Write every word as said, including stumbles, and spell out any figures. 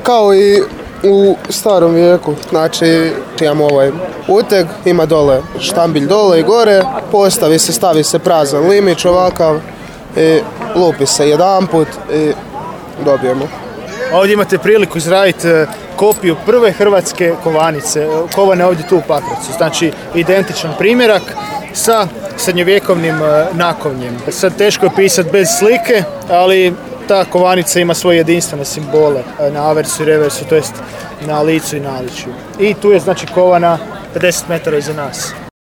kao i u starom vijeku, znači imamo ovaj uteg, ima dole štambilj dole i gore, postavi se, stavi se prazan limić ovakav i lupi se jedanput i dobijemo. Ovdje imate priliku izraditi kopiju prve hrvatske kovanice, kovane ovdje tu u Pakracu. Znači identičan primjerak sa srednjovjekovnim nakovnjem. Sad teško je pisati bez slike, ali ta kovanica ima svoje jedinstvene simbole na aversu i reversu, to jest na licu i naličju. I tu je znači kovana pedeset metara iza nas.